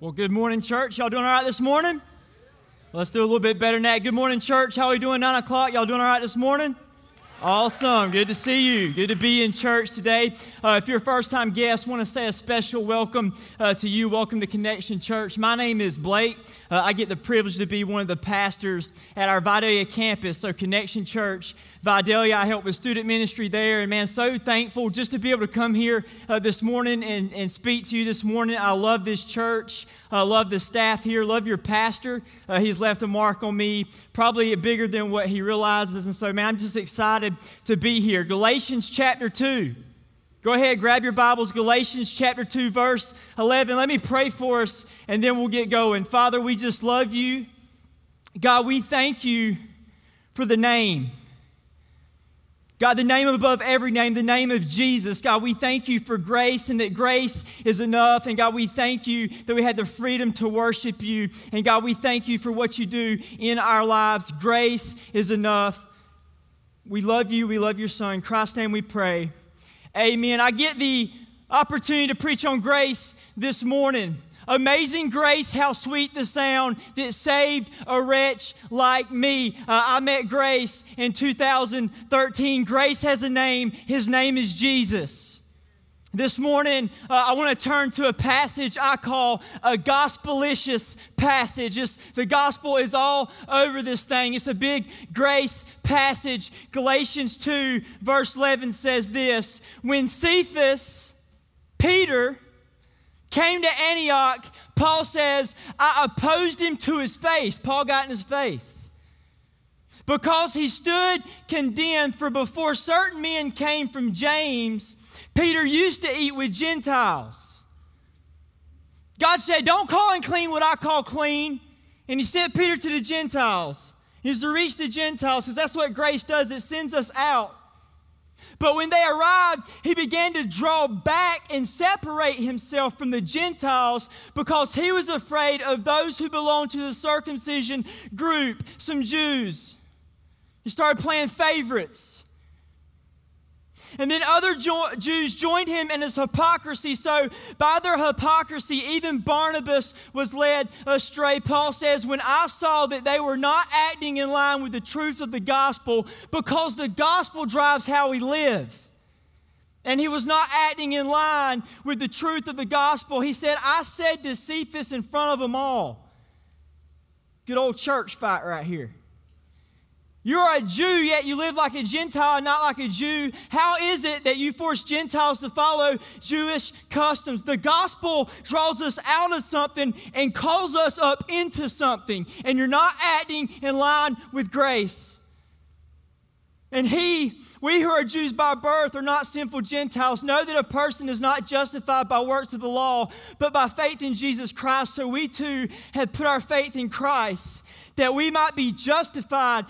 Well, good morning, church. Y'all doing all right this morning? Let's do a little bit better than that. Good morning, church. How are we doing? 9 o'clock. Y'all doing all right this morning? Awesome. Good to see you. Good to be in church today. If you're a first-time guest, I want to say a special welcome to you. Welcome to Connection Church. My name is Blake. I get the privilege to be one of the pastors at our Vidalia campus, so Connection Church, Vidalia. I help with student ministry there, and man, so thankful just to be able to come here this morning and speak to you this morning. I love this church. I love the staff here. Love your pastor. He's left a mark on me, probably bigger than what he realizes, and so, man, I'm just excited to be here. Galatians chapter 2. Go ahead, grab your Bibles. Galatians chapter 2, verse 11. Let me pray for us, and then we'll get going. Father, we just love you. God, we thank you for the name. God, the name above every name, the name of Jesus. God, we thank you for grace and that grace is enough. And God, we thank you that we had the freedom to worship you. And God, we thank you for what you do in our lives. Grace is enough. We love you. We love your Son. In Christ's name we pray. Amen. I get the opportunity to preach on grace this morning. Amazing grace, how sweet the sound that saved a wretch like me. I met Grace in 2013. Grace has a name. His name is Jesus. This morning, I want to turn to a passage I call a gospelicious passage. The gospel is all over this thing. It's a big grace passage. Galatians 2, verse 11 says this: When Cephas, Peter, came to Antioch, Paul says, I opposed him to his face. Paul got in his face. Because he stood condemned, for before certain men came from James, Peter used to eat with Gentiles. God said, don't call unclean what I call clean. And he sent Peter to the Gentiles. He was to reach the Gentiles, because that's what grace does. It sends us out. But when they arrived, he began to draw back and separate himself from the Gentiles because he was afraid of those who belonged to the circumcision group, some Jews. He started playing favorites. And then other Jews joined him in his hypocrisy. So by their hypocrisy, even Barnabas was led astray. Paul says, when I saw that they were not acting in line with the truth of the gospel, because the gospel drives how we live, and he was not acting in line with the truth of the gospel, he said, I said to Cephas in front of them all. Good old church fight right here. You're a Jew, yet you live like a Gentile and not like a Jew. How is it that you force Gentiles to follow Jewish customs? The gospel draws us out of something and calls us up into something. And you're not acting in line with grace. And we who are Jews by birth are not sinful Gentiles. Know that a person is not justified by works of the law, but by faith in Jesus Christ. So we too have put our faith in Christ, that we might be justified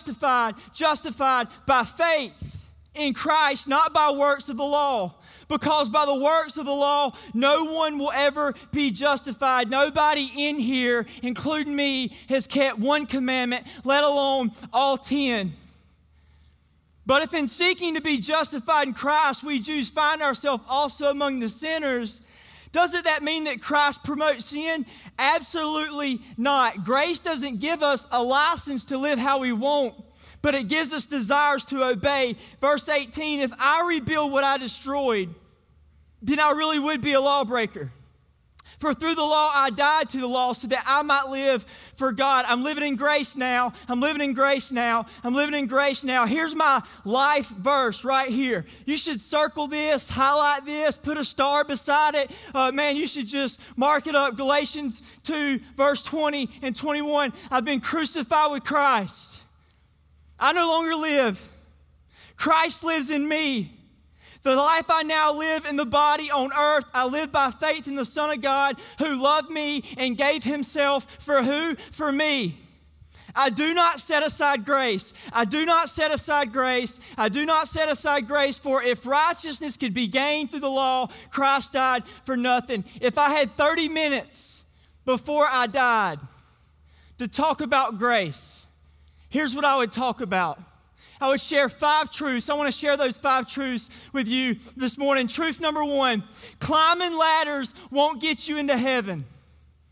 by faith in Christ, not by works of the law. Because by the works of the law, no one will ever be justified. Nobody in here, including me, has kept one commandment, let alone all 10. But if in seeking to be justified in Christ, we Jews find ourselves also among the sinners, doesn't that mean that Christ promotes sin? Absolutely not. Grace doesn't give us a license to live how we want, but it gives us desires to obey. Verse 18, if I rebuild what I destroyed, then I really would be a lawbreaker. For through the law I died to the law so that I might live for God. I'm living in grace now. I'm living in grace now. I'm living in grace now. Here's my life verse right here. You should circle this, highlight this, put a star beside it. Man, you should just mark it up. Galatians 2, verse 20 and 21. I've been crucified with Christ. I no longer live. Christ lives in me. The life I now live in the body on earth, I live by faith in the Son of God who loved me and gave himself for who? For me. I do not set aside grace. I do not set aside grace. I do not set aside grace, for if righteousness could be gained through the law, Christ died for nothing. If I had 30 minutes before I died to talk about grace, here's what I would talk about. I would share 5 truths. I want to share those 5 truths with you this morning. Truth number 1, climbing ladders won't get you into heaven.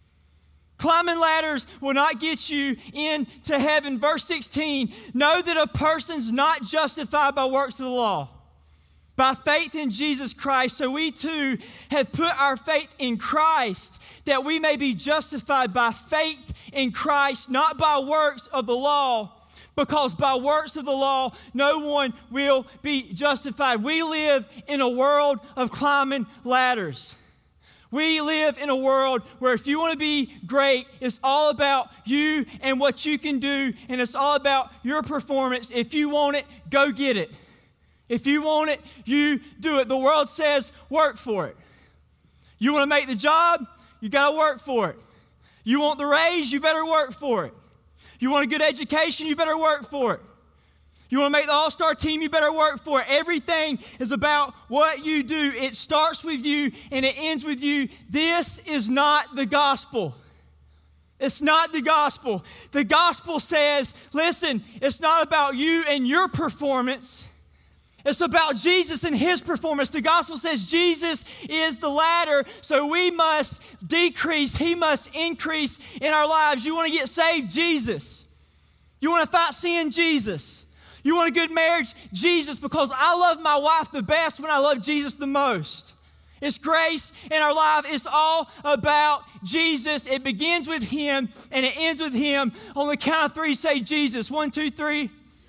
Climbing ladders will not get you into heaven. Verse 16, know that a person's not justified by works of the law, by faith in Jesus Christ. So we too have put our faith in Christ, that we may be justified by faith in Christ, not by works of the law, because by works of the law, no one will be justified. We live in a world of climbing ladders. We live in a world where if you want to be great, it's all about you and what you can do, and it's all about your performance. If you want it, go get it. If you want it, you do it. The world says, work for it. You want to make the job, you got to work for it. You want the raise, you better work for it. You want a good education, you better work for it. You want to make the all-star team, you better work for it. Everything is about what you do. It starts with you and it ends with you. This is not the gospel. It's not the gospel. The gospel says, listen, it's not about you and your performance. It's about Jesus and his performance. The gospel says Jesus is the ladder, so we must decrease. He must increase in our lives. You want to get saved? Jesus. You want to fight sin? Jesus. You want a good marriage? Jesus, because I love my wife the best when I love Jesus the most. It's grace in our life. It's all about Jesus. It begins with him and it ends with him. On the count of three, say Jesus. 1, 2, 3.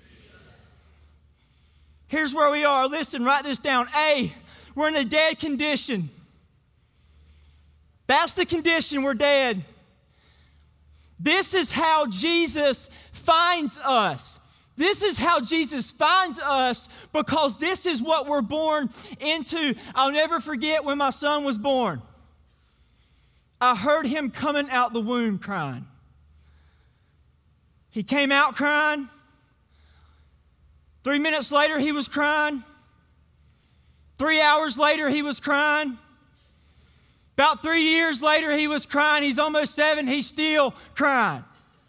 Here's where we are. Listen, write this down. A, we're in a dead condition. That's the condition, we're dead. This is how Jesus finds us. This is how Jesus finds us, because this is what we're born into. I'll never forget when my son was born. I heard him coming out the womb crying. He came out crying. 3 minutes later, he was crying. 3 hours later, he was crying. About 3 years later, he was crying. He's almost 7. He's still crying.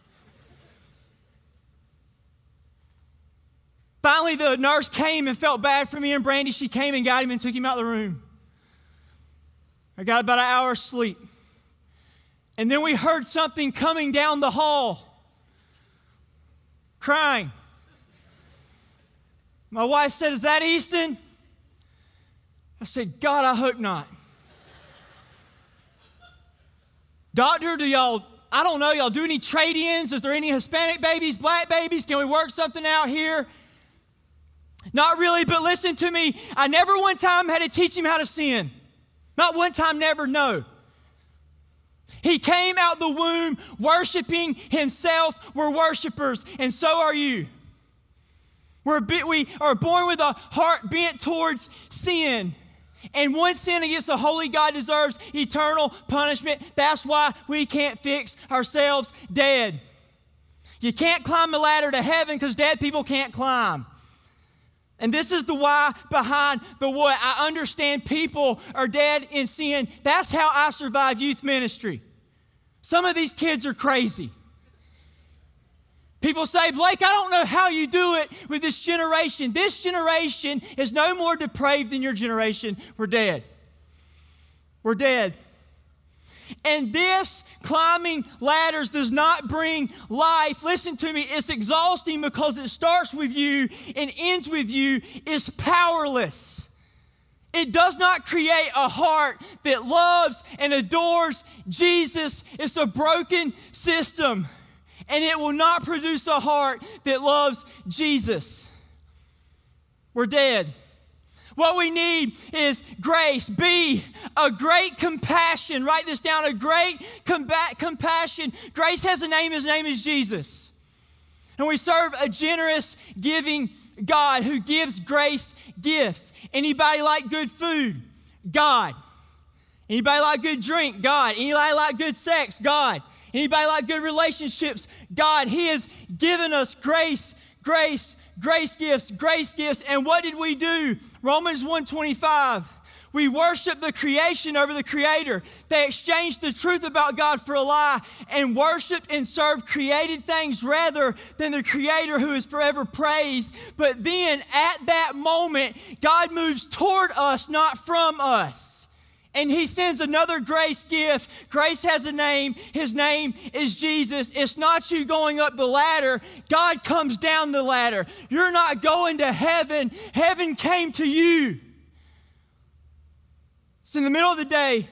Finally, the nurse came and felt bad for me and Brandy. She came and got him and took him out of the room. I got about an hour's sleep. And then we heard something coming down the hall, crying. My wife said, "Is that Easton?" I said, "God, I hope not." Doctor, I don't know, y'all do any trade-ins? Is there any Hispanic babies, black babies? Can we work something out here? Not really, but listen to me. I never one time had to teach him how to sin. Not one time, never, no. He came out the womb worshiping himself. We're worshipers, and so are you. We are born with a heart bent towards sin. And one sin against the holy God deserves eternal punishment. That's why we can't fix ourselves dead. You can't climb the ladder to heaven because dead people can't climb. And this is the why behind the what. I understand people are dead in sin. That's how I survive youth ministry. Some of these kids are crazy. People say, "Blake, I don't know how you do it with this generation." This generation is no more depraved than your generation. We're dead. We're dead. And this climbing ladders does not bring life. Listen to me, it's exhausting because it starts with you and ends with you. It's powerless. It does not create a heart that loves and adores Jesus. It's a broken system. And it will not produce a heart that loves Jesus. We're dead. What we need is grace. B, a great compassion. Write this down, a great compassion. Grace has a name. His name is Jesus. And we serve a generous, giving God who gives grace gifts. Anybody like good food? God. Anybody like good drink? God. Anybody like good sex? God. Anybody like good relationships? God. He has given us grace gifts. And what did we do? Romans 1:25. We worship the creation over the Creator. They exchanged the truth about God for a lie and worshiped and served created things rather than the Creator who is forever praised. But then at that moment, God moves toward us, not from us. And he sends another grace gift. Grace has a name. His name is Jesus. It's not you going up the ladder. God comes down the ladder. You're not going to heaven. Heaven came to you. It's in the middle of the day.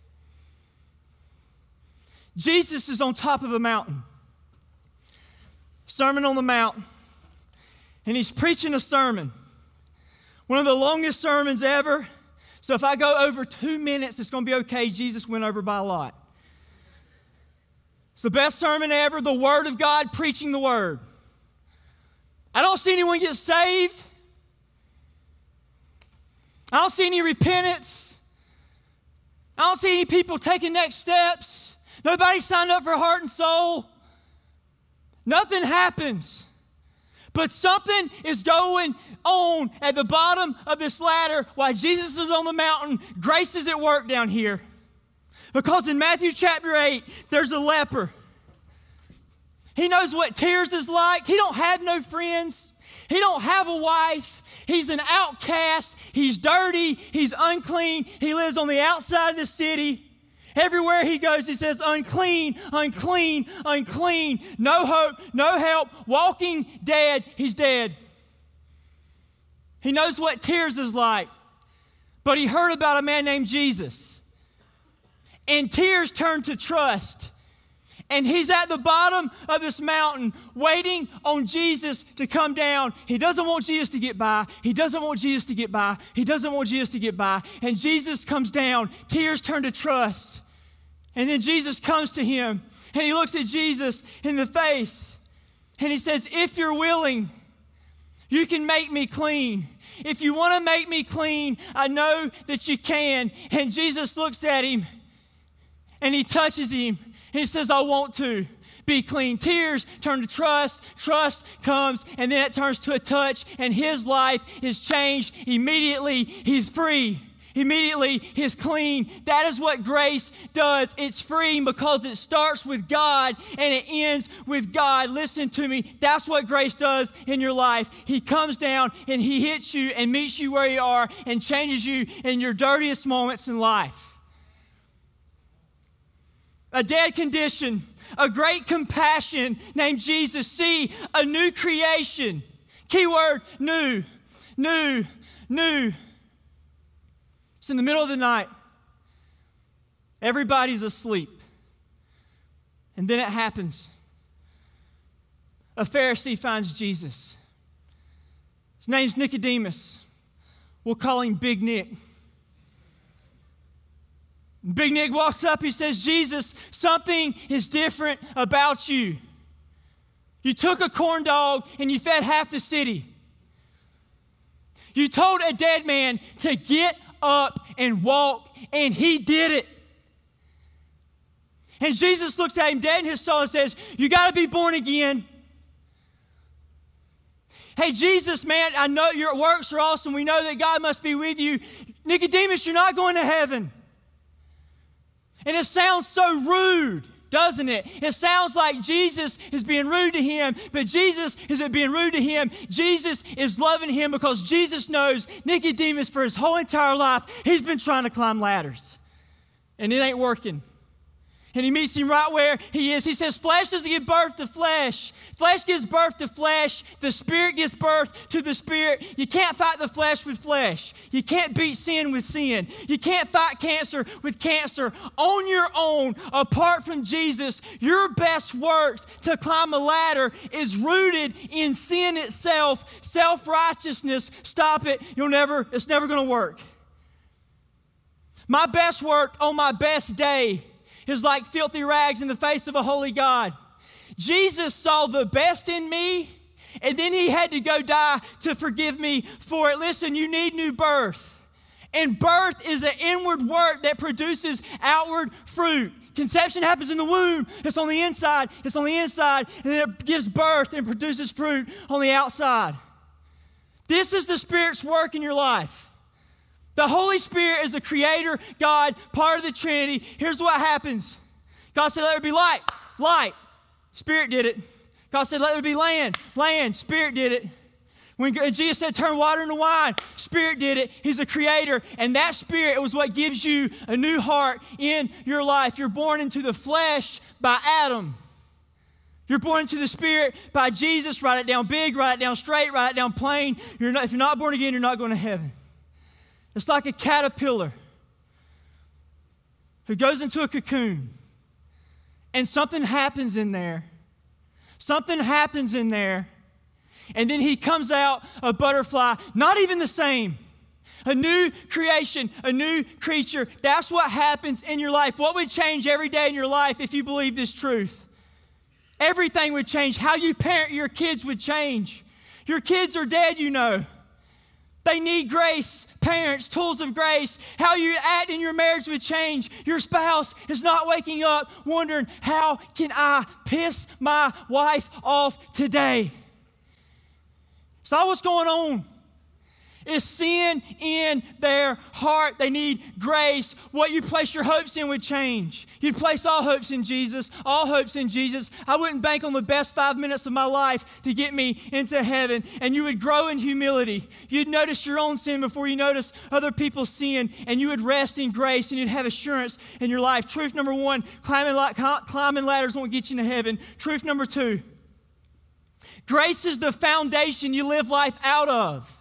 Jesus is on top of a mountain. Sermon on the Mount. And he's preaching a sermon. One of the longest sermons ever. So if I go over 2 minutes, it's going to be okay. Jesus went over by a lot. It's the best sermon ever, the Word of God, preaching the Word. I don't see anyone get saved. I don't see any repentance. I don't see any people taking next steps. Nobody signed up for Heart and Soul. Nothing happens. But something is going on at the bottom of this ladder while Jesus is on the mountain. Grace is at work down here. Because in Matthew chapter 8, there's a leper. He knows what tears is like. He don't have no friends. He don't have a wife. He's an outcast. He's dirty. He's unclean. He lives on the outside of the city. Everywhere he goes, he says, unclean, unclean, unclean. No hope, no help, walking dead. He's dead. He knows what tears is like. But he heard about a man named Jesus. And tears turned to trust. And he's at the bottom of this mountain waiting on Jesus to come down. He doesn't want Jesus to get by. He doesn't want Jesus to get by. He doesn't want Jesus to get by. And Jesus comes down. Tears turn to trust. And then Jesus comes to him. And he looks at Jesus in the face. And he says, if you're willing, you can make me clean. If you want to make me clean, I know that you can. And Jesus looks at him. And he touches him. And he says, I want to be clean. Tears turn to trust. Trust comes. And then it turns to a touch. And his life is changed. Immediately, he's free. Immediately, he's clean. That is what grace does. It's freeing because it starts with God and it ends with God. Listen to me. That's what grace does in your life. He comes down and he hits you and meets you where you are and changes you in your dirtiest moments in life. A dead condition, a great compassion named Jesus. See, a new creation. Keyword, new, new, new. It's in the middle of the night. Everybody's asleep. And then it happens. A Pharisee finds Jesus. His name's Nicodemus. We'll call him Big Nick. Big Nick walks up. He says, Jesus, something is different about you. You took a corn dog and you fed half the city. You told a dead man to get up and walk, and he did it. And Jesus looks at him dead in his soul and says, you got to be born again. Hey, Jesus, man, I know your works are awesome. We know that God must be with you. Nicodemus, you're not going to heaven. And it sounds so rude, doesn't it? It sounds like Jesus is being rude to him, but Jesus isn't being rude to him. Jesus is loving him because Jesus knows Nicodemus for his whole entire life, he's been trying to climb ladders, and it ain't working. And he meets him right where he is. He says, flesh doesn't give birth to flesh. Flesh gives birth to flesh. The Spirit gives birth to the Spirit. You can't fight the flesh with flesh. You can't beat sin with sin. You can't fight cancer with cancer. On your own, apart from Jesus, your best work to climb a ladder is rooted in sin itself, self-righteousness. Stop it. It's never going to work. My best work on my best day is like filthy rags in the face of a holy God. Jesus saw the best in me, and then he had to go die to forgive me for it. Listen, you need new birth. And birth is an inward work that produces outward fruit. Conception happens in the womb. It's on the inside. It's on the inside. And then it gives birth and produces fruit on the outside. This is the Spirit's work in your life. The Holy Spirit is the creator, God, part of the Trinity. Here's what happens. God said, let there be light. Light. Spirit did it. God said, let there be land. Land. Spirit did it. When Jesus said, turn water into wine, Spirit did it. He's a creator. And that Spirit was what gives you a new heart in your life. You're born into the flesh by Adam. You're born into the Spirit by Jesus. Write it down big, write it down straight, write it down plain. If you're not born again, you're not going to heaven. It's like a caterpillar who goes into a cocoon, and something happens in there. Something happens in there. And then he comes out a butterfly, not even the same. A new creation, a new creature. That's what happens in your life. What would change every day in your life if you believe this truth? Everything would change. How you parent your kids would change. Your kids are dead, you know. They need grace. Parents, tools of grace. How you act in your marriage would change. Your spouse is not waking up wondering, how can I piss my wife off today? It's not what's going on. It's sin in their heart. They need grace. What you place your hopes in would change. You'd place all hopes in Jesus, all hopes in Jesus. I wouldn't bank on the best 5 minutes of my life to get me into heaven. And you would grow in humility. You'd notice your own sin before you notice other people's sin. And you would rest in grace and you'd have assurance in your life. Truth number one, climbing ladders won't get you into heaven. Truth number two, grace is the foundation you live life out of.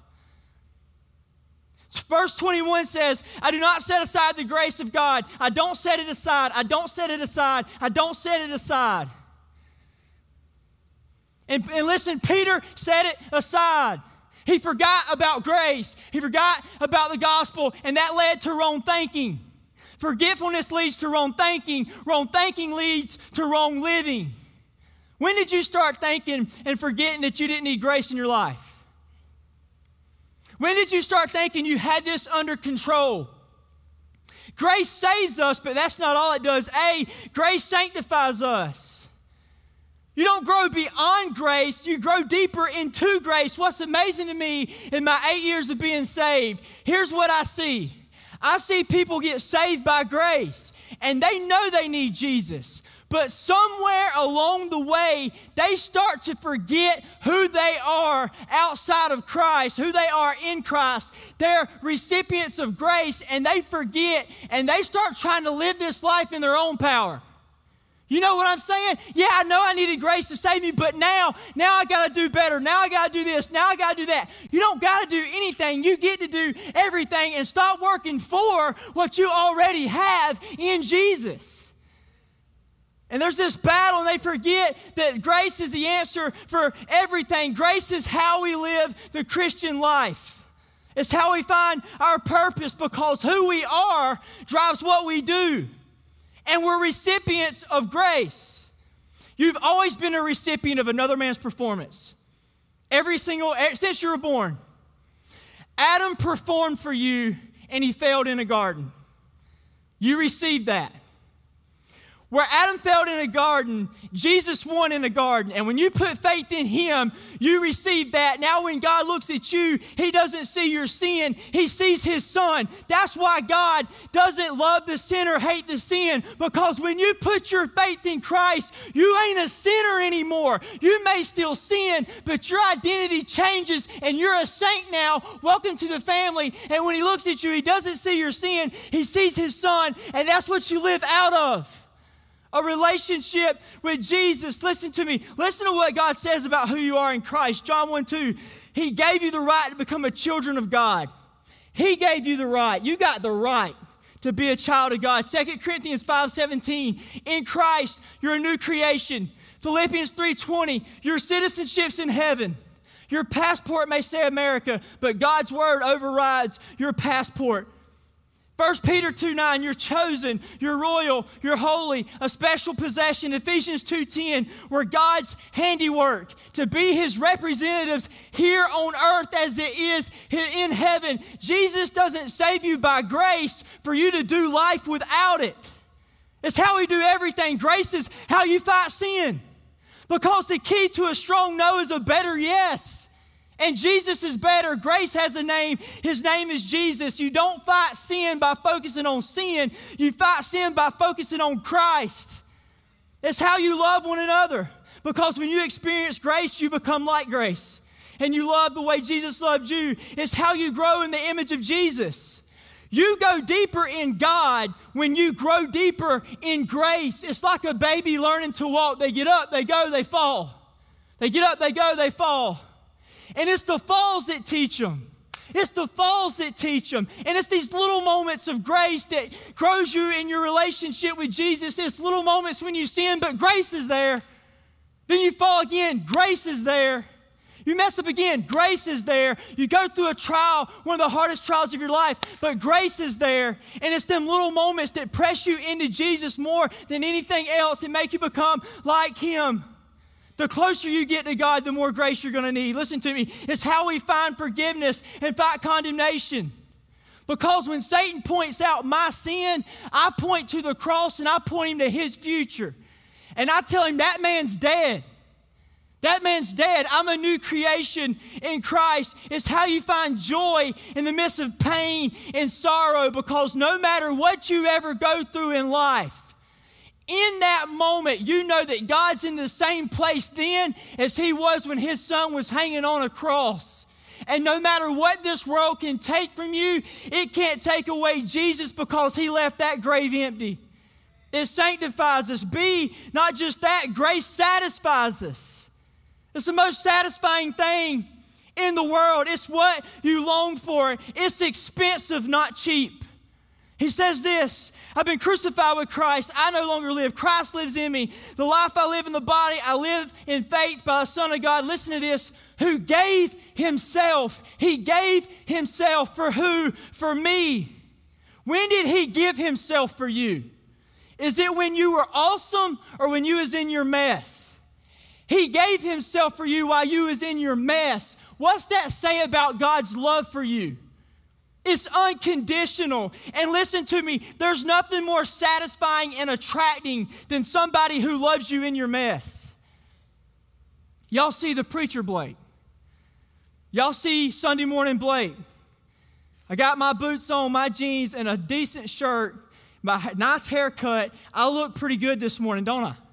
Verse 21 says, I do not set aside the grace of God. I don't set it aside. I don't set it aside. I don't set it aside. And listen, Peter set it aside. He forgot about grace. He forgot about the gospel, and that led to wrong thinking. Forgetfulness leads to wrong thinking. Wrong thinking leads to wrong living. When did you start thinking and forgetting that you didn't need grace in your life? When did you start thinking you had this under control? Grace saves us, but that's not all it does. Grace sanctifies us. You don't grow beyond grace, you grow deeper into grace. What's amazing to me in my 8 years of being saved, here's what I see. I see people get saved by grace, and they know they need Jesus. But somewhere along the way, they start to forget who they are outside of Christ, who they are in Christ. They're recipients of grace, and they forget, and they start trying to live this life in their own power. You know what I'm saying? Yeah, I know I needed grace to save me, but now I got to do better. Now I got to do this. Now I got to do that. You don't got to do anything. You get to do everything and stop working for what you already have in Jesus. And there's this battle, and they forget that grace is the answer for everything. Grace is how we live the Christian life. It's how we find our purpose, because who we are drives what we do. And we're recipients of grace. You've always been a recipient of another man's performance. Since you were born. Adam performed for you, and he failed in a garden. You received that. Where Adam failed in a garden, Jesus won in a garden. And when you put faith in him, you receive that. Now when God looks at you, he doesn't see your sin. He sees his son. That's why God doesn't love the sinner, hate the sin. Because when you put your faith in Christ, you ain't a sinner anymore. You may still sin, but your identity changes and you're a saint now. Welcome to the family. And when he looks at you, he doesn't see your sin. He sees his son. And that's what you live out of. A relationship with Jesus. Listen to me. Listen to what God says about who you are in Christ. John 1:2. He gave you the right to become a children of God. He gave you the right. You got the right to be a child of God. 2 Corinthians 5:17. In Christ, you're a new creation. Philippians 3:20. Your citizenship's in heaven. Your passport may say America, but God's word overrides your passport. 1 Peter 2:9, you're chosen, you're royal, you're holy, a special possession. Ephesians 2:10, we're God's handiwork to be his representatives here on earth as it is in heaven. Jesus doesn't save you by grace for you to do life without it. It's how we do everything. Grace is how you fight sin. Because the key to a strong no is a better yes. And Jesus is better. Grace has a name. His name is Jesus. You don't fight sin by focusing on sin. You fight sin by focusing on Christ. It's how you love one another. Because when you experience grace, you become like grace. and you love the way Jesus loved you. It's how you grow in the image of Jesus. You go deeper in God when you grow deeper in grace. It's like a baby learning to walk. They get up, they go, they fall. They get up, they go, they fall. And it's the falls that teach them. It's the falls that teach them. And it's these little moments of grace that grows you in your relationship with Jesus. It's little moments when you sin, but grace is there. Then you fall again, grace is there. You mess up again, grace is there. You go through a trial, one of the hardest trials of your life, but grace is there. And it's them little moments that press you into Jesus more than anything else and make you become like Him. The closer you get to God, the more grace you're going to need. Listen to me. It's how we find forgiveness and fight condemnation. Because when Satan points out my sin, I point to the cross and I point him to his future. And I tell him that man's dead. That man's dead. I'm a new creation in Christ. It's how you find joy in the midst of pain and sorrow, because no matter what you ever go through in life, in that moment, you know that God's in the same place then as He was when His Son was hanging on a cross. And no matter what this world can take from you, it can't take away Jesus, because He left that grave empty. It sanctifies us. B, not just that, grace satisfies us. It's the most satisfying thing in the world. It's what you long for. It's expensive, not cheap. He says this, I've been crucified with Christ. I no longer live. Christ lives in me. The life I live in the body, I live in faith by the Son of God. Listen to this. Who gave Himself. He gave Himself for who? For me. When did He give Himself for you? Is it when you were awesome or when you was in your mess? He gave Himself for you while you was in your mess. What's that say about God's love for you? It's unconditional. And listen to me, there's nothing more satisfying and attracting than somebody who loves you in your mess. Y'all see the preacher Blake. Y'all see Sunday morning Blake. I got my boots on, my jeans, and a decent shirt, my nice haircut. I look pretty good this morning, don't I?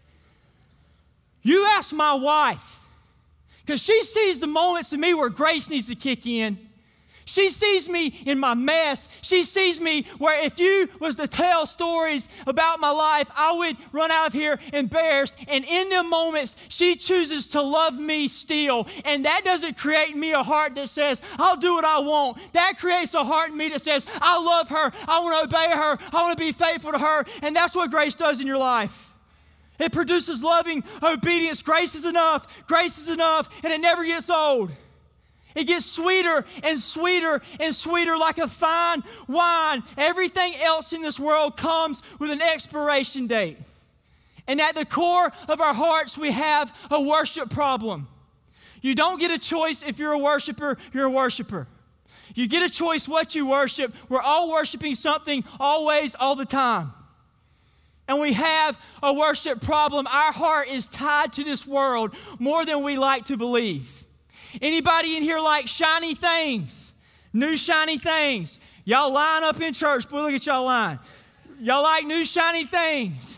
You ask my wife, because she sees the moments of me where grace needs to kick in. She sees me in my mess. She sees me where if you was to tell stories about my life, I would run out of here embarrassed. And in them moments, she chooses to love me still. And that doesn't create in me a heart that says, I'll do what I want. That creates a heart in me that says, I love her. I want to obey her. I want to be faithful to her. And that's what grace does in your life. It produces loving obedience. Grace is enough. Grace is enough. And it never gets old. It gets sweeter and sweeter and sweeter like a fine wine. Everything else in this world comes with an expiration date. And at the core of our hearts, we have a worship problem. You don't get a choice if you're a worshiper, you're a worshiper. You get a choice what you worship. We're all worshiping something always, all the time. And we have a worship problem. Our heart is tied to this world more than we like to believe. Anybody in here like shiny things? New shiny things? Y'all line up in church. Boy, look at y'all line. Y'all like new shiny things?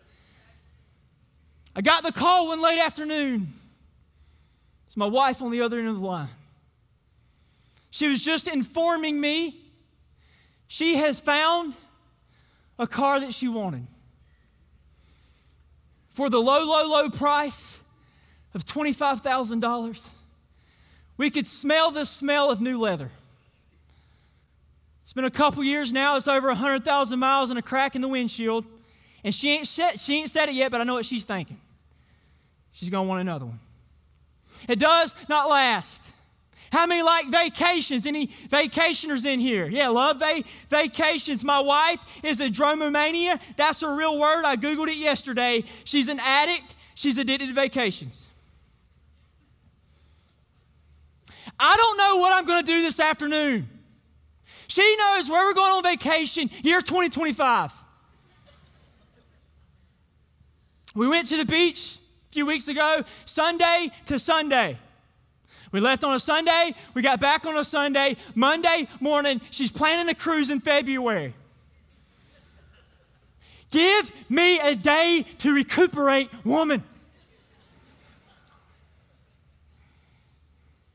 I got the call one late afternoon. It's my wife on the other end of the line. She was just informing me she has found a car that she wanted for the low, low, low price of $25,000. We could smell the smell of new leather. It's been a couple years now. It's over 100,000 miles and a crack in the windshield. And she ain't said it yet, but I know what she's thinking. She's going to want another one. It does not last. How many like vacations? Any vacationers in here? Yeah, love vacations. My wife is a dromomania. That's a real word. I Googled it yesterday. She's an addict. She's addicted to vacations. I don't know what I'm going to do this afternoon. She knows where we're going on vacation, year 2025. We went to the beach a few weeks ago, Sunday to Sunday. We left on a Sunday, we got back on a Sunday. Monday morning, she's planning a cruise in February. Give me a day to recuperate, woman.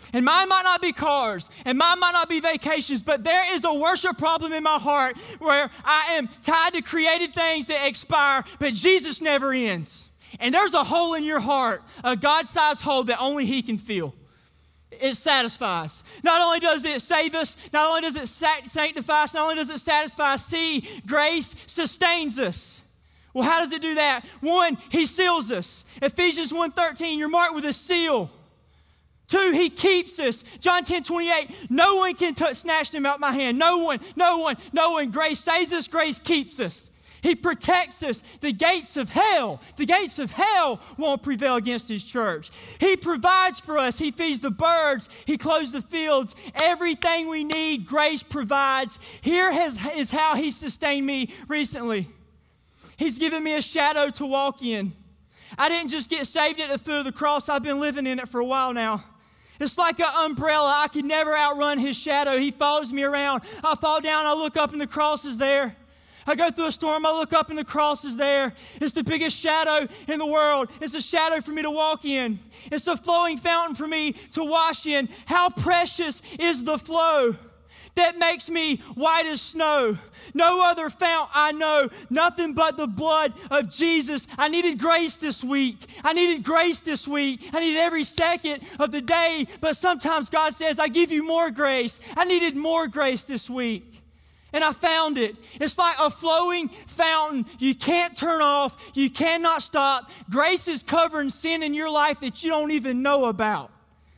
And mine might not be cars, and mine might not be vacations, but there is a worship problem in my heart where I am tied to created things that expire, but Jesus never ends. And there's a hole in your heart, a God-sized hole that only He can fill. It satisfies. Not only does it save us, not only does it sanctify us, not only does it satisfy us, see, grace sustains us. Well, how does it do that? One, He seals us. Ephesians 1:13, you're marked with a seal. Two, He keeps us. John 10:28, no one can snatch them out my hand. No one. Grace saves us, grace keeps us. He protects us. The gates of hell won't prevail against His church. He provides for us. He feeds the birds. He clothes the fields. Everything we need, grace provides. Here is how He sustained me recently. He's given me a shadow to walk in. I didn't just get saved at the foot of the cross. I've been living in it for a while now. It's like an umbrella. I could never outrun His shadow. He follows me around. I fall down, I look up, and the cross is there. I go through a storm, I look up, and the cross is there. It's the biggest shadow in the world. It's a shadow for me to walk in. It's a flowing fountain for me to wash in. How precious is the flow that makes me white as snow. No other fount I know, nothing but the blood of Jesus. I needed grace this week. I needed every second of the day, but sometimes God says, I give you more grace. I needed more grace this week. And I found it. It's like a flowing fountain. You can't turn off. You cannot stop. Grace is covering sin in your life that you don't even know about.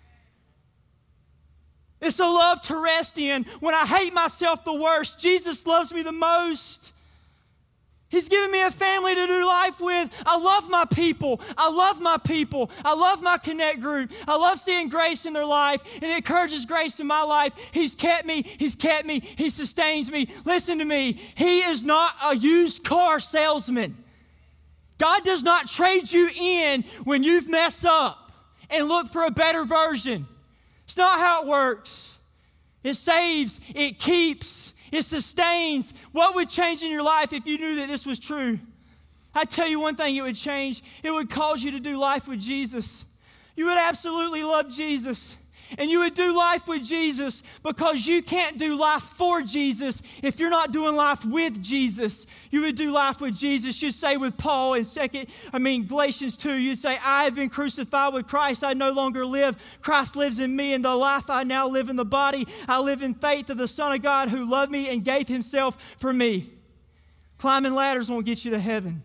It's a love to rest in. When I hate myself the worst, Jesus loves me the most. He's given me a family to do life with. I love my people. I love my Connect group. I love seeing grace in their life, and it encourages grace in my life. He's kept me. He sustains me. Listen to me. He is not a used car salesman. God does not trade you in when you've messed up and look for a better version. It's not how it works. It saves, it keeps, it sustains. What would change in your life if you knew that this was true? I tell you one thing it would change. It would cause you to do life with Jesus. You would absolutely love Jesus. And you would do life with Jesus because you can't do life for Jesus if you're not doing life with Jesus. You would do life with Jesus. You'd say with Paul in Galatians 2, you'd say, I have been crucified with Christ. I no longer live. Christ lives in me, and the life I now live in the body, I live in faith of the Son of God who loved me and gave Himself for me. Climbing ladders won't get you to heaven.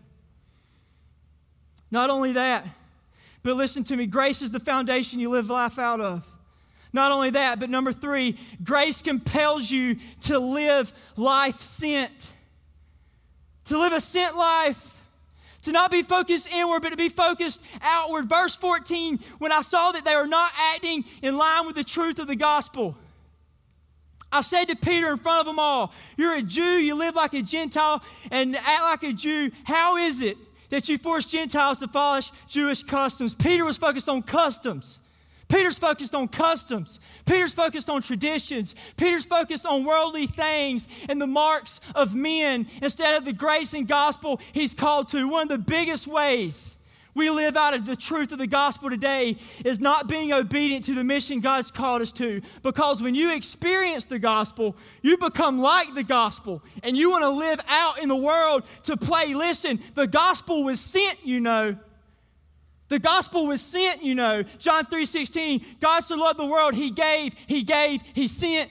Not only that, but listen to me, grace is the foundation you live life out of. Not only that, but number 3, grace compels you to live life sent. To live a sent life. To not be focused inward, but to be focused outward. Verse 14, when I saw that they were not acting in line with the truth of the gospel, I said to Peter in front of them all, you're a Jew, you live like a Gentile, and act like a Jew. How is it that you force Gentiles to follow Jewish customs? Peter was focused on customs. Peter's focused on customs. Peter's focused on traditions. Peter's focused on worldly things and the marks of men instead of the grace and gospel He's called to. One of the biggest ways we live out of the truth of the gospel today is not being obedient to the mission God's called us to. Because when you experience the gospel, you become like the gospel and you want to live out in the world to play. Listen, the gospel was sent, you know. The gospel was sent, you know. John 3:16, God so loved the world, He gave, He sent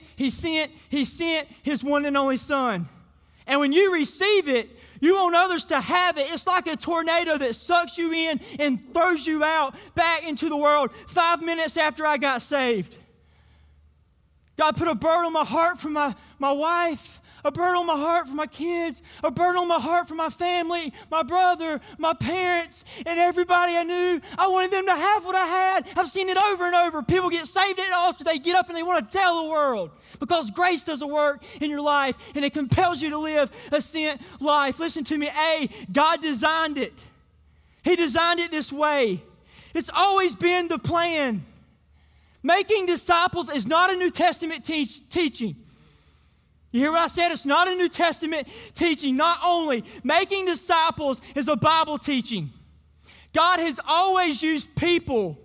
His one and only Son. And when you receive it, you want others to have it. It's like a tornado that sucks you in and throws you out back into the world. 5 minutes after I got saved, God put a burden on my heart for my wife, a burden on my heart for my kids, a burden on my heart for my family, my brother, my parents, and everybody I knew. I wanted them to have what I had. I've seen it over and over. People get saved at the altar. They get up and they want to tell the world because grace does a work in your life, and it compels you to live a sent life. Listen to me. God designed it. He designed it this way. It's always been the plan. Making disciples is not a New Testament teaching. You hear what I said? It's not a New Testament teaching. Not only making disciples is a Bible teaching. God has always used people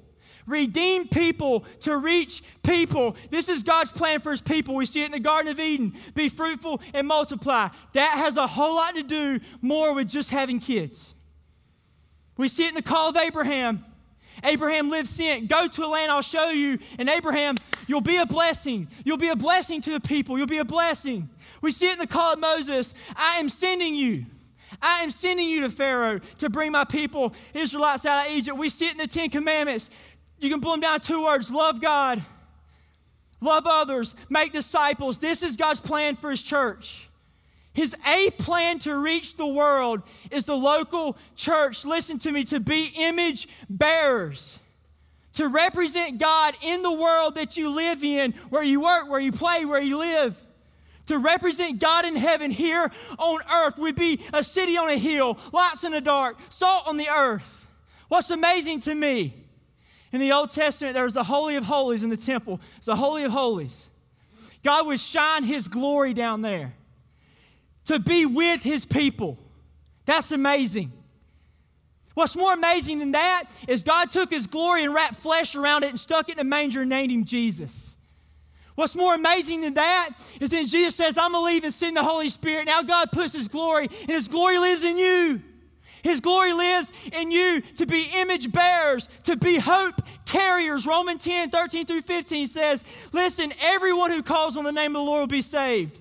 redeem people to reach people. This is God's plan for his people. We see it in the Garden of Eden. Be fruitful and multiply. That has a whole lot to do more with just having kids. We see it in the call of Abraham. Abraham lived sent. Go to a land I'll show you. And Abraham, you'll be a blessing. You'll be a blessing to the people. You'll be a blessing. We see it in the call of Moses. I am sending you. I am sending you to Pharaoh to bring my people, Israelites, out of Egypt. We see it in the Ten Commandments. You can boil them down to 2 words. Love God. Love others. Make disciples. This is God's plan for his church. His A plan to reach the world is the local church, listen to me, to be image bearers, to represent God in the world that you live in, where you work, where you play, where you live. To represent God in heaven here on earth. We'd be a city on a hill, lights in the dark, salt on the earth. What's amazing to me, in the Old Testament, there was the Holy of Holies in the temple. It's the Holy of Holies. God would shine his glory down there to be with his people. That's amazing. What's more amazing than that is God took his glory and wrapped flesh around it and stuck it in a manger and named him Jesus. What's more amazing than that is then Jesus says, I'm going to leave and send the Holy Spirit. Now God puts his glory, and his glory lives in you. His glory lives in you to be image bearers, to be hope carriers. Romans 10, 13 through 15 says, listen, everyone who calls on the name of the Lord will be saved.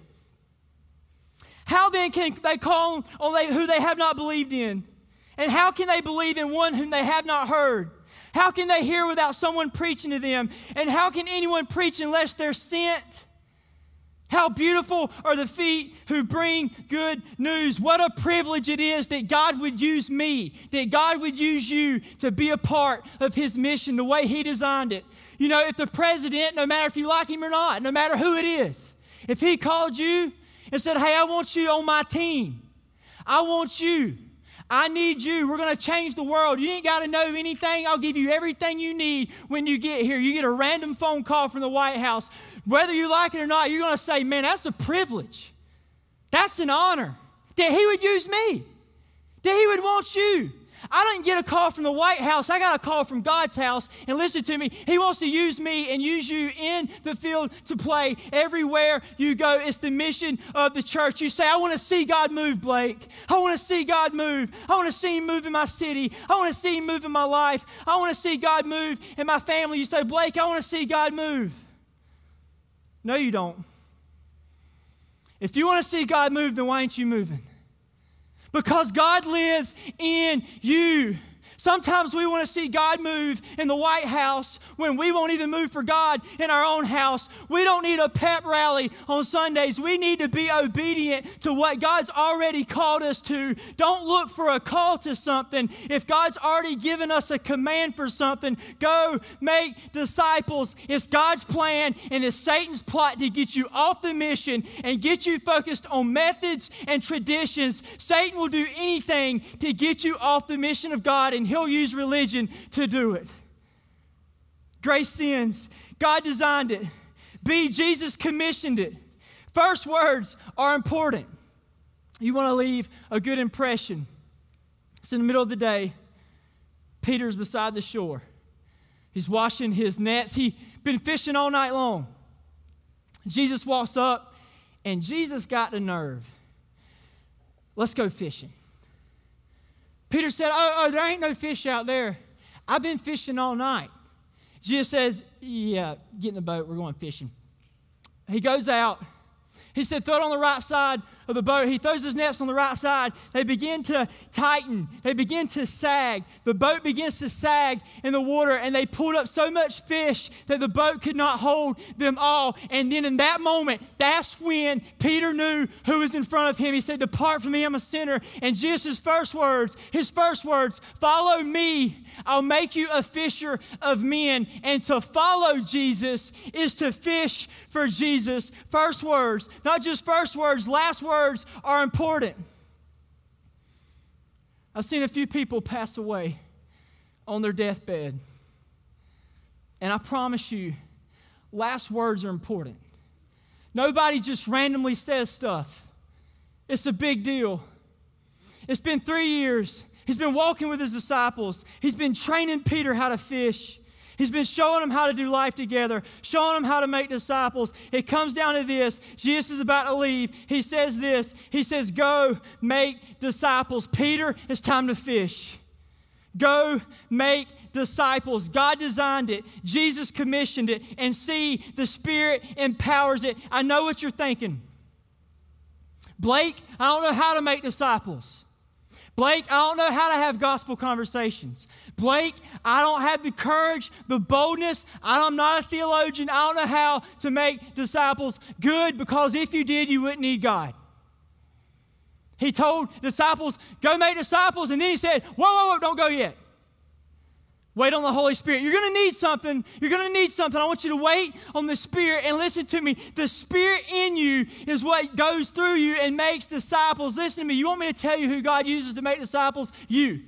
How then can they call on who they have not believed in? And how can they believe in one whom they have not heard? How can they hear without someone preaching to them? And how can anyone preach unless they're sent? How beautiful are the feet who bring good news. What a privilege it is that God would use me, that God would use you to be a part of his mission the way he designed it. You know, if the president, no matter if you like him or not, no matter who it is, if he called you and said, hey, I want you on my team. I want you. I need you. We're going to change the world. You ain't got to know anything. I'll give you everything you need when you get here. You get a random phone call from the White House. Whether you like it or not, you're going to say, man, that's a privilege. That's an honor that he would use me, that he would want you. I didn't get a call from the White House. I got a call from God's house. And listen to me, he wants to use me and use you in the field to play everywhere you go. It's the mission of the church. You say, I want to see God move, Blake. I want to see God move. I want to see him move in my city. I want to see him move in my life. I want to see God move in my family. You say, Blake, I want to see God move. No, you don't. If you want to see God move, then why ain't you moving? Because God lives in you. Sometimes we want to see God move in the White House when we won't even move for God in our own house. We don't need a pep rally on Sundays. We need to be obedient to what God's already called us to. Don't look for a call to something. If God's already given us a command for something, go make disciples. It's God's plan and it's Satan's plot to get you off the mission and get you focused on methods and traditions. Satan will do anything to get you off the mission of God, and he'll use religion to do it. Grace sins. God designed it. B, Jesus commissioned it. First words are important. You want to leave a good impression. It's in the middle of the day. Peter's beside the shore. He's washing his nets. He's been fishing all night long. Jesus walks up, and Jesus got the nerve. Let's go fishing. Peter said, oh, there ain't no fish out there. I've been fishing all night. Jesus says, yeah, get in the boat. We're going fishing. He goes out. He said, throw it on the right side of the boat. He throws his nets on the right side. They begin to tighten. They begin to sag. The boat begins to sag in the water, and they pulled up so much fish that the boat could not hold them all. And then in that moment, that's when Peter knew who was in front of him. He said, depart from me, I'm a sinner. And Jesus' first words, follow me. I'll make you a fisher of men. And to follow Jesus is to fish for Jesus. First words, not just first words, last words are important. I've seen a few people pass away on their deathbed. And I promise you, last words are important. Nobody just randomly says stuff. It's a big deal. It's been 3 years. He's been walking with his disciples. He's been training Peter how to fish. He's been showing them how to do life together, showing them how to make disciples. It comes down to this. Jesus is about to leave. He says this. He says, go make disciples. Peter, it's time to fish. Go make disciples. God designed it. Jesus commissioned it. And see, the Spirit empowers it. I know what you're thinking. Blake, I don't know how to make disciples. Blake, I don't know how to have gospel conversations. Blake, I don't have the courage, the boldness. I'm not a theologian. I don't know how to make disciples. Good, because if you did, you wouldn't need God. He told disciples, go make disciples, and then he said, whoa, don't go yet. Wait on the Holy Spirit. You're going to need something. You're going to need something. I want you to wait on the Spirit, and listen to me. The Spirit in you is what goes through you and makes disciples. Listen to me. You want me to tell you who God uses to make disciples? You.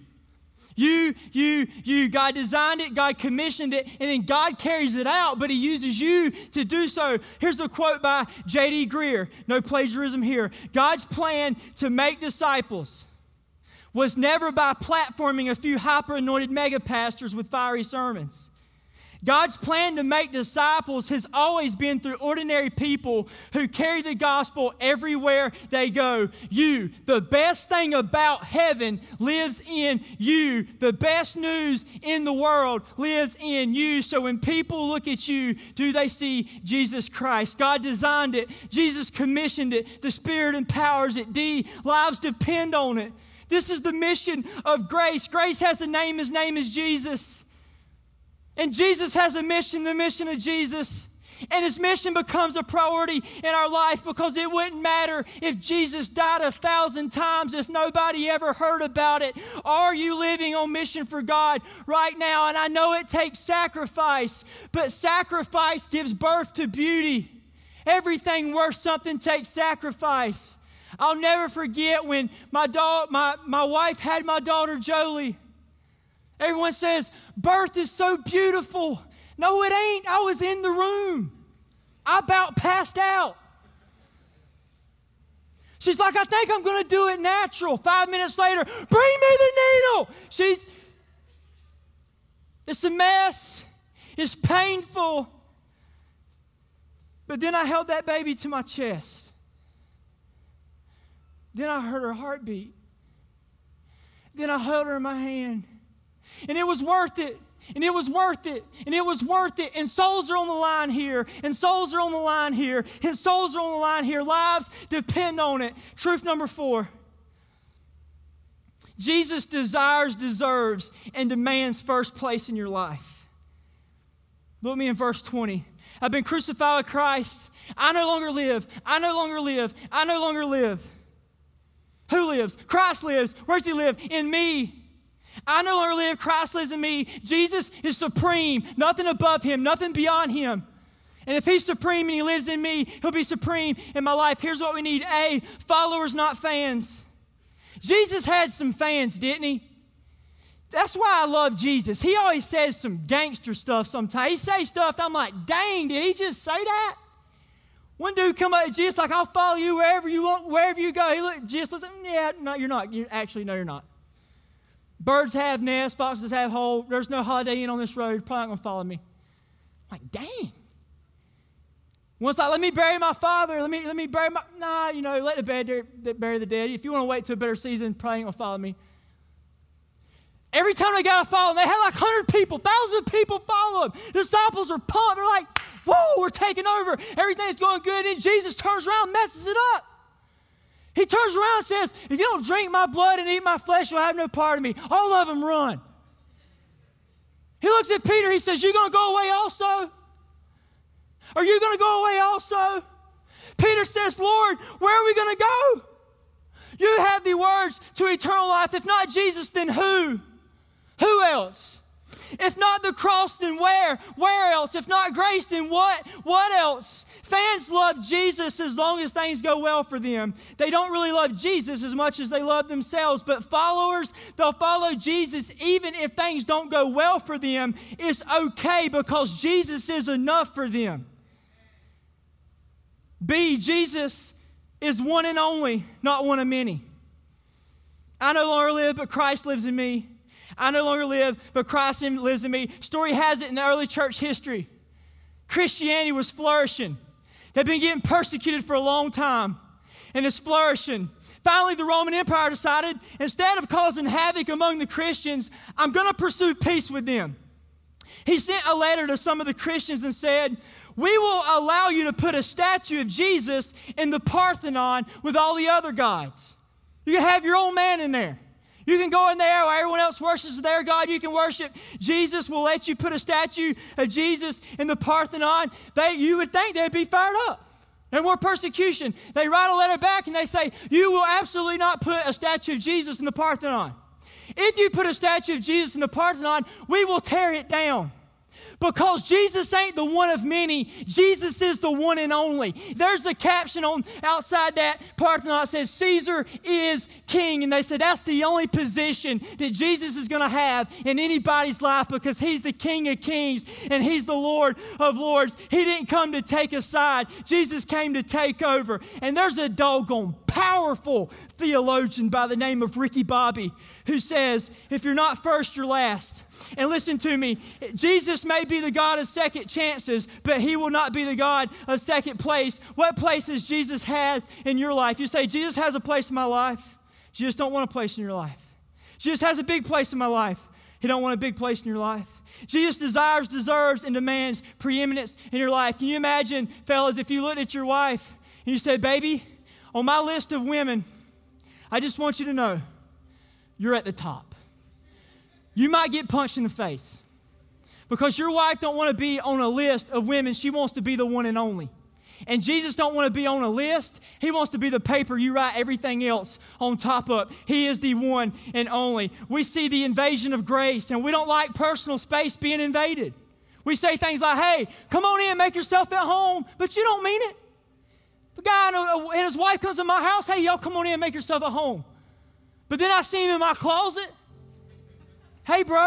God designed it, God commissioned it, and then God carries it out, but He uses you to do so. Here's a quote by J.D. Greear. No plagiarism here. God's plan to make disciples was never by platforming a few hyper-anointed mega pastors with fiery sermons. God's plan to make disciples has always been through ordinary people who carry the gospel everywhere they go. You, the best thing about heaven lives in you. The best news in the world lives in you. So when people look at you, do they see Jesus Christ? God designed it. Jesus commissioned it. The Spirit empowers it. Lives depend on it. This is the mission of Grace. Grace has a name. His name is Jesus. And Jesus has a mission, the mission of Jesus. And His mission becomes a priority in our life, because it wouldn't matter if Jesus died 1,000 times if nobody ever heard about it. Are you living on mission for God right now? And I know it takes sacrifice, but sacrifice gives birth to beauty. Everything worth something takes sacrifice. I'll never forget when my wife had my daughter Jolie. Everyone says, birth is so beautiful. No, it ain't. I was in the room. I about passed out. She's like, I think I'm going to do it natural. 5 minutes later, bring me the needle. It's a mess. It's painful. But then I held that baby to my chest. Then I heard her heartbeat. Then I held her in my hand. And it was worth it. And it was worth it. And it was worth it. And souls are on the line here. And souls are on the line here. And souls are on the line here. Lives depend on it. Truth number 4. Jesus desires, deserves, and demands first place in your life. Look at me in verse 20. I've been crucified with Christ. I no longer live. I no longer live. I no longer live. Who lives? Christ lives. Where does He live? In me. I no longer live. Christ lives in me. Jesus is supreme. Nothing above Him. Nothing beyond Him. And if He's supreme and He lives in me, He'll be supreme in my life. Here's what we need. A, followers, not fans. Jesus had some fans, didn't He? That's why I love Jesus. He always says some gangster stuff sometimes. He says stuff that I'm like, dang, did He just say that? One dude come up to Jesus like, I'll follow you wherever you want, wherever you go. He looked, Jesus was like, yeah, no, you're not. No, you're not. Birds have nests, foxes have holes. There's no Holiday Inn on this road. You're probably not going to follow me. I'm like, dang. One's like, let me bury my father. Let me bury my, let the dead bury the dead. If you want to wait till a better season, probably ain't going to follow me. Every time they got to follow him, they had like 100 people, thousands of people follow him. The disciples are pumped. They're like, whoa, we're taking over. Everything's going good. And Jesus turns around and messes it up. He turns around and says, if you don't drink my blood and eat my flesh, you'll have no part of me. All of them run. He looks at Peter. He says, you going to go away also? Are you going to go away also? Peter says, Lord, where are we going to go? You have the words to eternal life. If not Jesus, then who? Who else? If not the cross, then where? Where else? If not grace, then what? What else? Fans love Jesus as long as things go well for them. They don't really love Jesus as much as they love themselves. But followers, they'll follow Jesus even if things don't go well for them. It's okay because Jesus is enough for them. B, Jesus is one and only, not one of many. I no longer live, but Christ lives in me. I no longer live, but Christ lives in me. Story has it in the early church history, Christianity was flourishing. They'd been getting persecuted for a long time, and it's flourishing. Finally, the Roman Empire decided, instead of causing havoc among the Christians, I'm going to pursue peace with them. He sent a letter to some of the Christians and said, we will allow you to put a statue of Jesus in the Parthenon with all the other gods. You can have your own man in there. You can go in there where everyone else worships their God. You can worship Jesus. We'll let you put a statue of Jesus in the Parthenon. You would think they'd be fired up. And more persecution. They write a letter back and they say, you will absolutely not put a statue of Jesus in the Parthenon. If you put a statue of Jesus in the Parthenon, we will tear it down. Because Jesus ain't the one of many. Jesus is the one and only. There's a caption on outside that Parthenon that says, Caesar is king. And they said that's the only position that Jesus is going to have in anybody's life because he's the King of kings and he's the Lord of lords. He didn't come to take a side. Jesus came to take over. And there's a doggone powerful theologian by the name of Ricky Bobby who says, if you're not first, you're last. And listen to me, Jesus may be the God of second chances, but he will not be the God of second place. What places Jesus has in your life? You say, Jesus has a place in my life. Jesus don't want a place in your life. Jesus has a big place in my life. He don't want a big place in your life. Jesus desires, deserves, and demands preeminence in your life. Can you imagine, fellas, if you looked at your wife and you said, baby, on my list of women, I just want you to know, you're at the top. You might get punched in the face because your wife don't want to be on a list of women. She wants to be the one and only. And Jesus don't want to be on a list. He wants to be the paper you write everything else on top of. He is the one and only. We see the invasion of grace, and we don't like personal space being invaded. We say things like, hey, come on in, make yourself at home, but you don't mean it. If a guy and his wife comes to my house, hey, y'all come on in and make yourself at home. But then I see him in my closet. Hey, bro,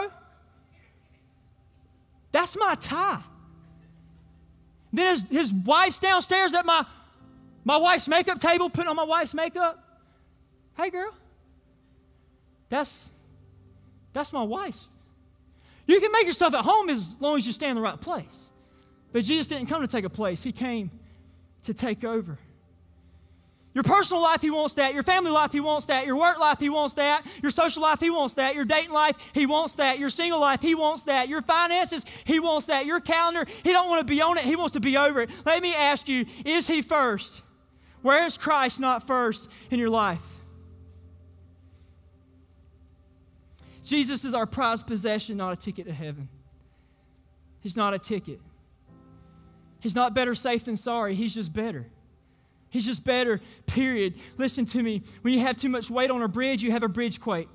that's my tie. Then his wife's downstairs at my wife's makeup table, putting on my wife's makeup. Hey, girl, that's my wife's. You can make yourself at home as long as you stay in the right place. But Jesus didn't come to take a place. He came to take over. Your personal life, he wants that. Your family life, he wants that. Your work life, he wants that. Your social life, he wants that. Your dating life, he wants that. Your single life, he wants that. Your finances, he wants that. Your calendar, he don't want to be on it. He wants to be over it. Let me ask you, is he first? Where is Christ not first in your life? Jesus is our prized possession, not a ticket to heaven. He's not a ticket. He's not better safe than sorry. He's just better. He's just better, period. Listen to me. When you have too much weight on a bridge, you have a bridge quake.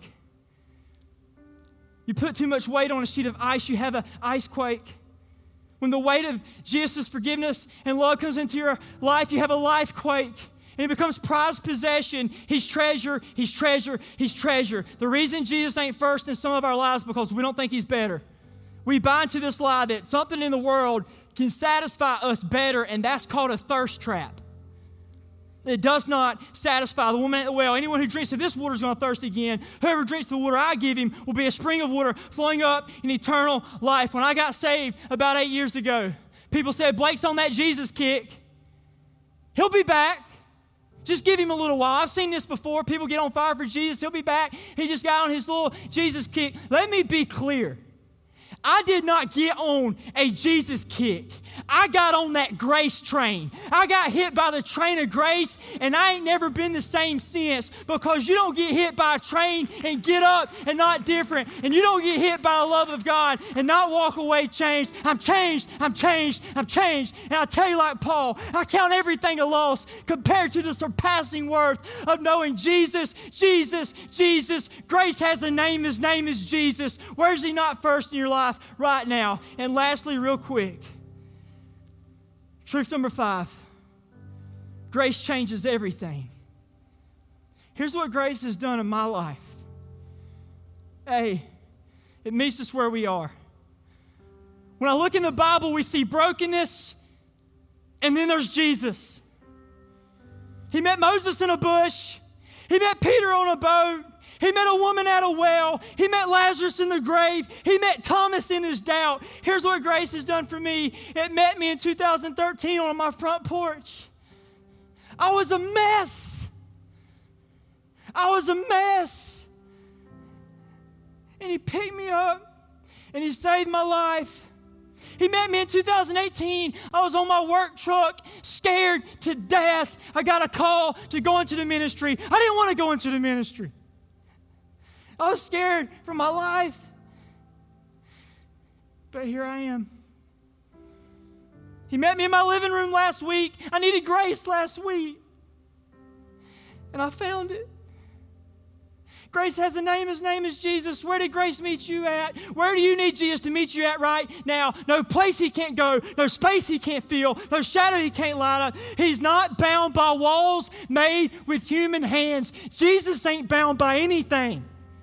You put too much weight on a sheet of ice, you have an ice quake. When the weight of Jesus' forgiveness and love comes into your life, you have a life quake. And it becomes prized possession. He's treasure, he's treasure, he's treasure. The reason Jesus ain't first in some of our lives is because we don't think he's better. We buy into this lie that something in the world can satisfy us better, and that's called a thirst trap. It does not satisfy. The woman at the well, anyone who drinks of this water is going to thirst again. Whoever drinks the water I give him will be a spring of water flowing up in eternal life. When I got saved about 8 years ago, people said, Blake's on that Jesus kick. He'll be back. Just give him a little while. I've seen this before. People get on fire for Jesus. He'll be back. He just got on his little Jesus kick. Let me be clear. I did not get on a Jesus kick. I got on that grace train. I got hit by the train of grace, and I ain't never been the same since, because you don't get hit by a train and get up and not different, and you don't get hit by the love of God and not walk away changed. I'm changed, I'm changed, I'm changed. And I'll tell you like Paul, I count everything a loss compared to the surpassing worth of knowing Jesus, Jesus, Jesus. Grace has a name. His name is Jesus. Where is he not first in your life right now? And lastly, real quick, truth number 5, grace changes everything. Here's what grace has done in my life. Hey, it meets us where we are. When I look in the Bible, we see brokenness, and then there's Jesus. He met Moses in a bush. He met Peter on a boat. He met a woman at a well. He met Lazarus in the grave. He met Thomas in his doubt. Here's what grace has done for me. It met me in 2013 on my front porch. I was a mess. I was a mess. And He picked me up and He saved my life. He met me in 2018. I was on my work truck, scared to death. I got a call to go into the ministry. I didn't want to go into the ministry. I was scared for my life. But here I am. He met me in my living room last week. I needed grace last week. And I found it. Grace has a name. His name is Jesus. Where did grace meet you at? Where do you need Jesus to meet you at right now? No place He can't go. No space He can't fill. No shadow He can't light up. He's not bound by walls made with human hands. Jesus ain't bound by anything.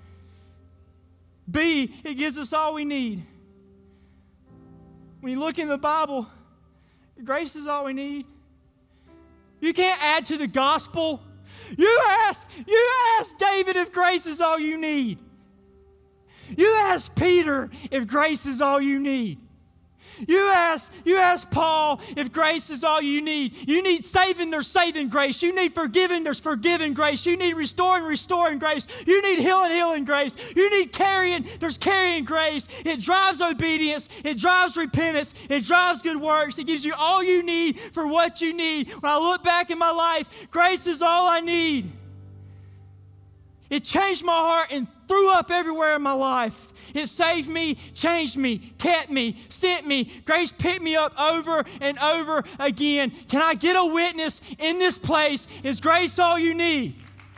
B, it gives us all we need. When you look in the Bible, grace is all we need. You can't add to the gospel. You ask David if grace is all you need. You ask Peter if grace is all you need. You ask Paul if grace is all you need. You need saving, there's saving grace. You need forgiving, there's forgiving grace. You need restoring grace. You need healing grace. You need carrying, there's carrying grace. It drives obedience. It drives repentance. It drives good works. It gives you all you need for what you need. When I look back in my life, grace is all I need. It changed my heart and threw up everywhere in my life. It saved me, changed me, kept me, sent me. Grace picked me up over and over again. Can I get a witness in this place? Is grace all you need?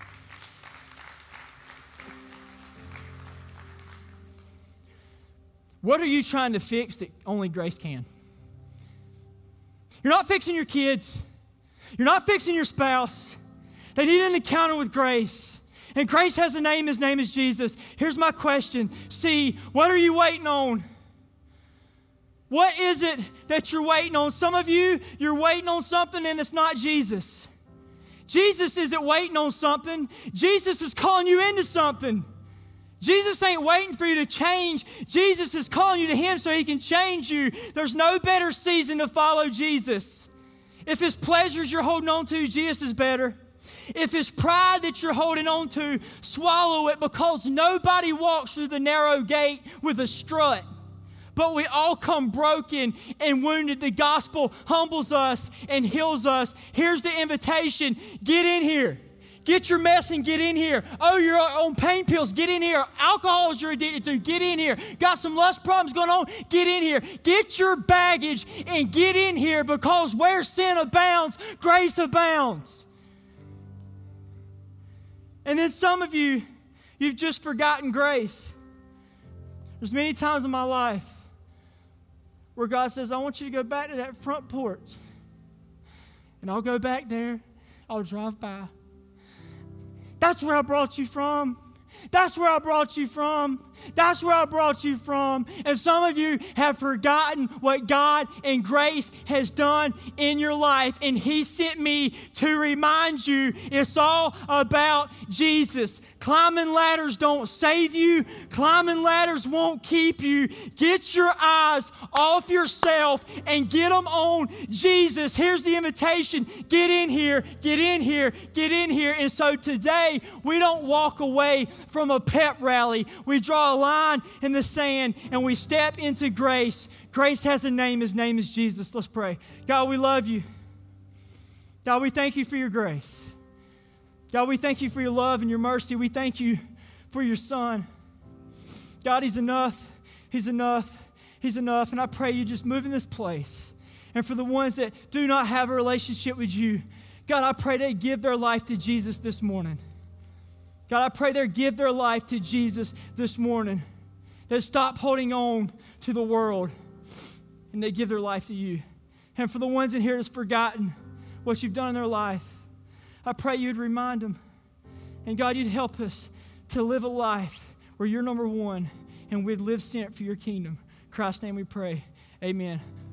What are you trying to fix that only grace can? You're not fixing your kids. You're not fixing your spouse. They need an encounter with grace. And grace has a name. His name is Jesus. Here's my question. C, what are you waiting on? What is it that you're waiting on? Some of you, you're waiting on something and it's not Jesus. Jesus isn't waiting on something. Jesus is calling you into something. Jesus ain't waiting for you to change. Jesus is calling you to Him so He can change you. There's no better season to follow Jesus. If His pleasures you're holding on to, Jesus is better. If it's pride that you're holding on to, swallow it, because nobody walks through the narrow gate with a strut. But we all come broken and wounded. The gospel humbles us and heals us. Here's the invitation. Get in here. Get your mess and get in here. Oh, you're on pain pills. Get in here. Alcohol you're addicted to. Get in here. Got some lust problems going on. Get in here. Get your baggage and get in here, because where sin abounds, grace abounds. And then some of you, you've just forgotten grace. There's many times in my life where God says, I want you to go back to that front porch. And I'll go back there. I'll drive by. That's where I brought you from. That's where I brought you from. That's where I brought you from. And some of you have forgotten what God and grace has done in your life. And He sent me to remind you it's all about Jesus. Climbing ladders don't save you. Climbing ladders won't keep you. Get your eyes off yourself and get them on Jesus. Here's the invitation. Get in here. Get in here. Get in here. And so today, we don't walk away from a pep rally. We draw a line in the sand and we step into grace. Grace has a name. His name is Jesus. Let's pray. God, we love you. God, we thank you for your grace. God, we thank you for your love and your mercy. We thank you for your Son. God, He's enough. He's enough. He's enough. And I pray you just move in this place. And for the ones that do not have a relationship with you, God, I pray they give their life to Jesus this morning. God, I pray they give their life to Jesus this morning. They stop holding on to the world and they give their life to you. And for the ones in here that's forgotten what you've done in their life, I pray you'd remind them. And God, you'd help us to live a life where you're number one and we'd live sent for your kingdom. In Christ's name we pray. Amen.